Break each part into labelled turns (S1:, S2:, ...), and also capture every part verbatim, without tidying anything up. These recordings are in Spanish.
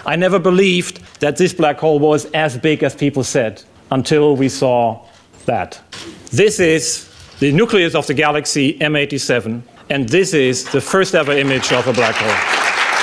S1: I never believed that this black hole was as big as people said until we saw that. This is the nucleus of the galaxy M eighty-seven, and this is the first ever image of a black hole.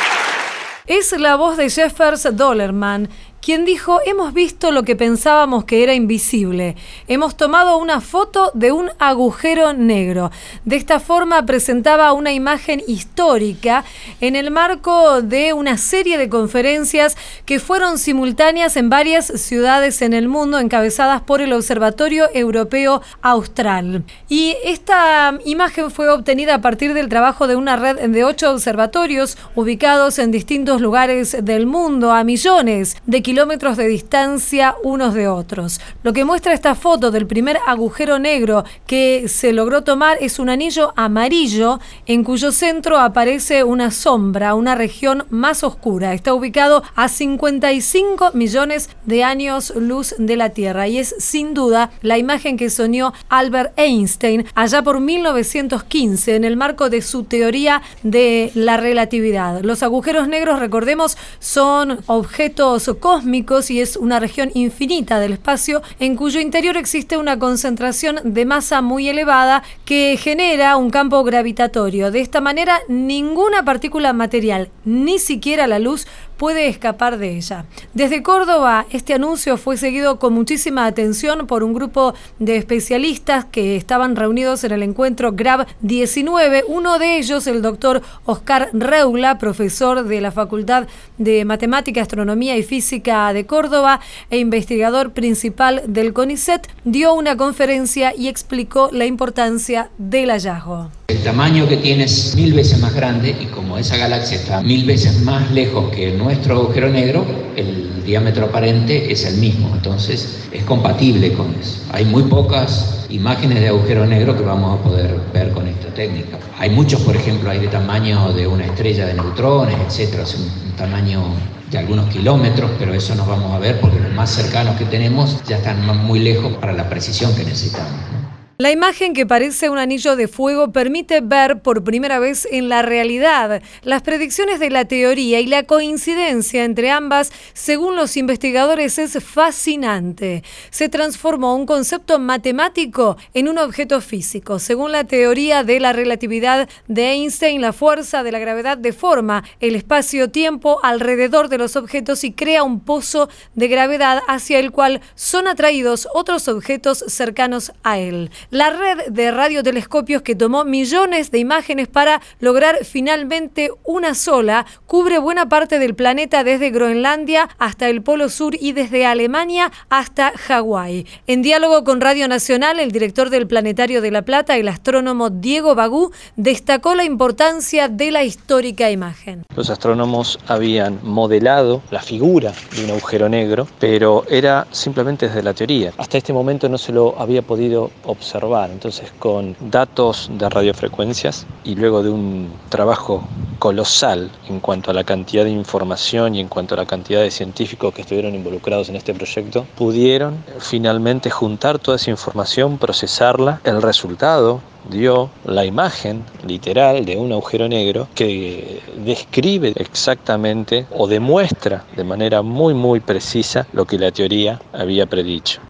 S2: Es la voz de Jeffers Dollerman, quien dijo: hemos visto lo que pensábamos que era invisible. Hemos tomado una foto de un agujero negro. De esta forma presentaba una imagen histórica en el marco de una serie de conferencias que fueron simultáneas en varias ciudades en el mundo, encabezadas por el Observatorio Europeo Austral. Y esta imagen fue obtenida a partir del trabajo de una red de ocho observatorios ubicados en distintos lugares del mundo, a millones de kilómetros de distancia unos de otros. Lo que muestra esta foto del primer agujero negro que se logró tomar es un anillo amarillo en cuyo centro aparece una sombra, una región más oscura. Está ubicado a cincuenta y cinco millones de años luz de la Tierra y es sin duda la imagen que soñó Albert Einstein allá por mil novecientos quince en el marco de su teoría de la relatividad. Los agujeros negros, recordemos, son objetos cósmicos y es una región infinita del espacio en cuyo interior existe una concentración de masa muy elevada que genera un campo gravitatorio. De esta manera, ninguna partícula material, ni siquiera la luz, puede escapar de ella. Desde Córdoba, este anuncio fue seguido con muchísima atención por un grupo de especialistas que estaban reunidos en el encuentro Grab diecinueve. Uno de ellos, el doctor Oscar Reula, profesor de la Facultad de Matemática, Astronomía y Física de Córdoba e investigador principal del CONICET, dio una conferencia y explicó la importancia del hallazgo.
S3: El tamaño que tiene es mil veces más grande y como esa galaxia está mil veces más lejos que nuestro agujero negro, el diámetro aparente es el mismo, entonces es compatible con eso. Hay muy pocas imágenes de agujero negro que vamos a poder ver con esta técnica. Hay muchos, por ejemplo, hay de tamaño de una estrella de neutrones, etcétera, es un, un tamaño de algunos kilómetros, pero eso nos vamos a ver porque los más cercanos que tenemos ya están muy lejos para la precisión que necesitamos, ¿no?
S2: La imagen, que parece un anillo de fuego, permite ver por primera vez en la realidad las predicciones de la teoría, y la coincidencia entre ambas, según los investigadores, es fascinante. Se transformó un concepto matemático en un objeto físico. Según la teoría de la relatividad de Einstein, la fuerza de la gravedad deforma el espacio-tiempo alrededor de los objetos y crea un pozo de gravedad hacia el cual son atraídos otros objetos cercanos a él. La red de radiotelescopios, que tomó millones de imágenes para lograr finalmente una sola, cubre buena parte del planeta desde Groenlandia hasta el Polo Sur y desde Alemania hasta Hawái. En diálogo con Radio Nacional, el director del Planetario de La Plata, el astrónomo Diego Bagú, destacó la importancia de la histórica imagen.
S4: Los astrónomos habían modelado la figura de un agujero negro, pero era simplemente desde la teoría. Hasta este momento no se lo había podido observar. Entonces, con datos de radiofrecuencias y luego de un trabajo colosal en cuanto a la cantidad de información y en cuanto a la cantidad de científicos que estuvieron involucrados en este proyecto, pudieron finalmente juntar toda esa información, procesarla. El resultado dio la imagen literal de un agujero negro que describe exactamente o demuestra de manera muy muy precisa lo que la teoría había predicho.